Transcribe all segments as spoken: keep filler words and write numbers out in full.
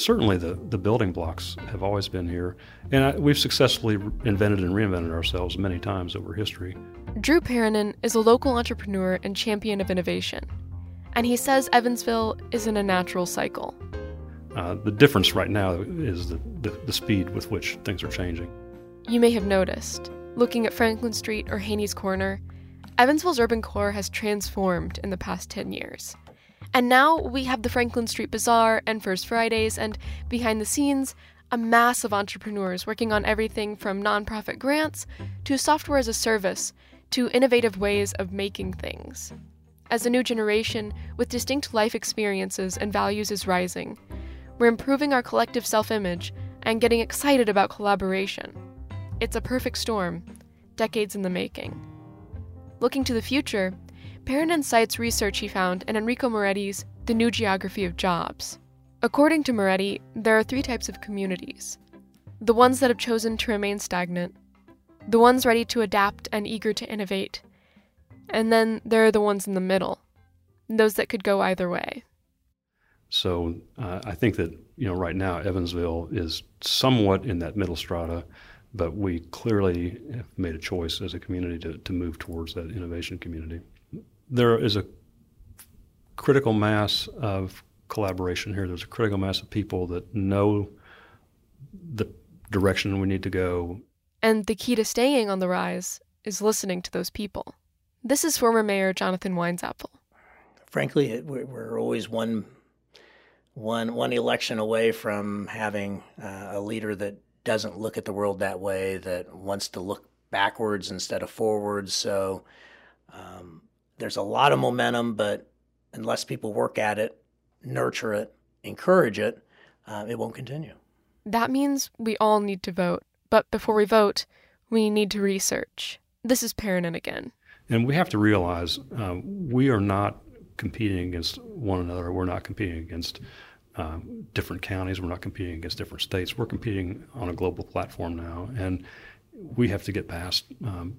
certainly the, the building blocks have always been here, and I, we've successfully invented and reinvented ourselves many times over history. Drew Paranen is a local entrepreneur and champion of innovation, and he says Evansville is in a natural cycle. Uh, the difference right now is the, the, the speed with which things are changing. You may have noticed, looking at Franklin Street or Haney's Corner, Evansville's urban core has transformed in the past ten years. And now we have the Franklin Street Bazaar and First Fridays, and behind the scenes, a mass of entrepreneurs working on everything from nonprofit grants to software as a service to innovative ways of making things. As a new generation with distinct life experiences and values is rising, we're improving our collective self-image and getting excited about collaboration. It's a perfect storm, decades in the making. Looking to the future, Paranen cites research he found in Enrico Moretti's The New Geography of Jobs. According to Moretti, there are three types of communities: the ones that have chosen to remain stagnant, the ones ready to adapt and eager to innovate, and then there are the ones in the middle, those that could go either way. So uh, I think that, you know, right now Evansville is somewhat in that middle strata, but we clearly have made a choice as a community to, to move towards that innovation community. There is a critical mass of collaboration here. There's a critical mass of people that know the direction we need to go. And the key to staying on the rise is listening to those people. This is former Mayor Jonathan Weinzapfel. Frankly, it, we're always one, one, one election away from having uh, a leader that doesn't look at the world that way, that wants to look backwards instead of forwards. So um, there's a lot of momentum, but unless people work at it, nurture it, encourage it, uh, it won't continue. That means we all need to vote. But before we vote, we need to research. This is Paranen again. And we have to realize uh, we are not competing against one another. We're not competing against um, different counties. We're not competing against different states. We're competing on a global platform now. And we have to get past um,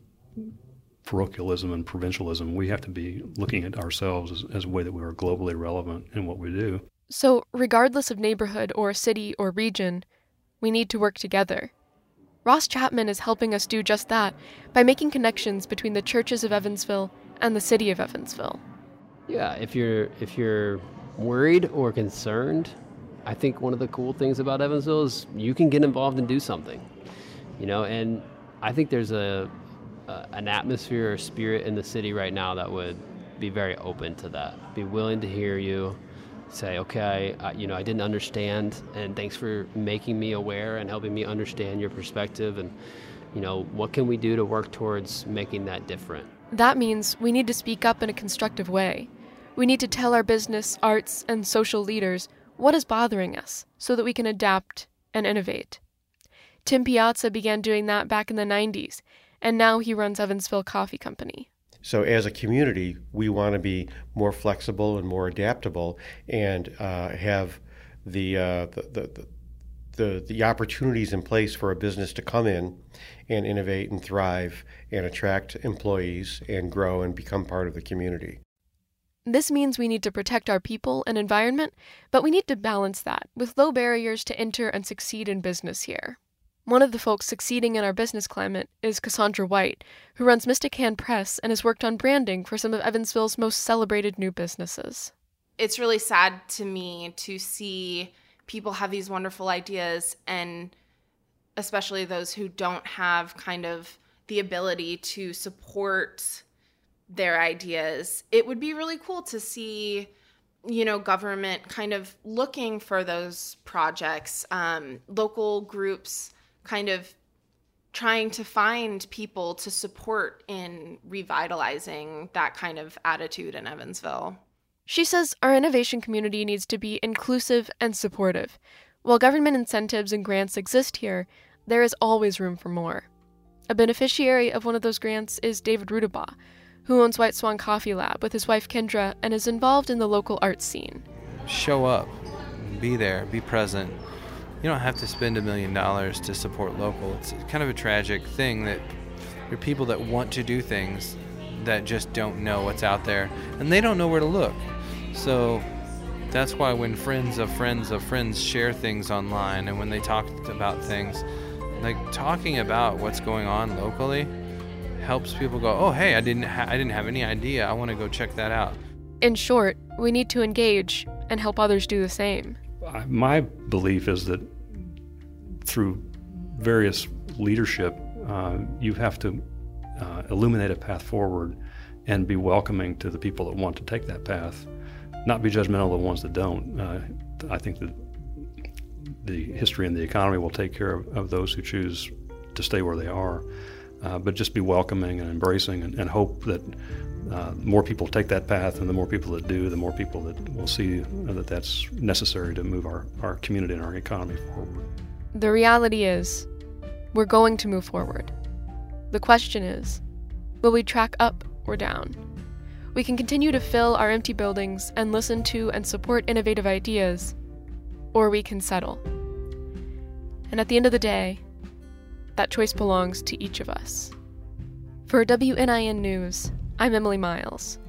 parochialism and provincialism. We have to be looking at ourselves as, as a way that we are globally relevant in what we do. So regardless of neighborhood or city or region, we need to work together. Ross Chapman is helping us do just that by making connections between the churches of Evansville and the city of Evansville. Yeah, if you're if you're worried or concerned, I think one of the cool things about Evansville is you can get involved and do something. You know, and I think there's a, a an atmosphere or spirit in the city right now that would be very open to that, be willing to hear you, say, okay, uh, you know, I didn't understand, and thanks for making me aware and helping me understand your perspective, and, you know, what can we do to work towards making that different? That means we need to speak up in a constructive way. We need to tell our business, arts, and social leaders what is bothering us so that we can adapt and innovate. Tim Piazza began doing that back in the nineties, and now he runs Evansville Coffee Company. So as a community, we want to be more flexible and more adaptable, and uh, have the, uh, the, the the the opportunities in place for a business to come in and innovate and thrive and attract employees and grow and become part of the community. This means we need to protect our people and environment, but we need to balance that with low barriers to enter and succeed in business here. One of the folks succeeding in our business climate is Cassandra White, who runs Mystic Hand Press and has worked on branding for some of Evansville's most celebrated new businesses. It's really sad to me to see people have these wonderful ideas, and especially those who don't have kind of the ability to support their ideas. It would be really cool to see, you know, government kind of looking for those projects, um, local groups kind of trying to find people to support in revitalizing that kind of attitude in Evansville. She says our innovation community needs to be inclusive and supportive. While government incentives and grants exist here, there is always room for more. A beneficiary of one of those grants is David Rudabaugh, who owns White Swan Coffee Lab with his wife Kendra and is involved in the local arts scene. Show up, be there, be present. You don't have to spend a million dollars to support local. It's kind of a tragic thing that there are people that want to do things that just don't know what's out there, and they don't know where to look. So That's why when friends of friends of friends share things online and when they talk about things, like talking about what's going on locally helps people go, oh, hey, I didn't ha- I didn't have any idea. I want to go check that out. In short, we need to engage and help others do the same. I- My belief is that through various leadership, uh, you have to uh, illuminate a path forward and be welcoming to the people that want to take that path, not be judgmental of the ones that don't. Uh, I think that the history and the economy will take care of, of those who choose to stay where they are, uh, but just be welcoming and embracing and, and hope that uh, more people take that path, and the more people that do, the more people that will see that that's necessary to move our, our community and our economy forward. The reality is, we're going to move forward. The question is, will we track up or down? We can continue to fill our empty buildings and listen to and support innovative ideas, or we can settle. And at the end of the day, that choice belongs to each of us. For W N I N News, I'm Emily Miles.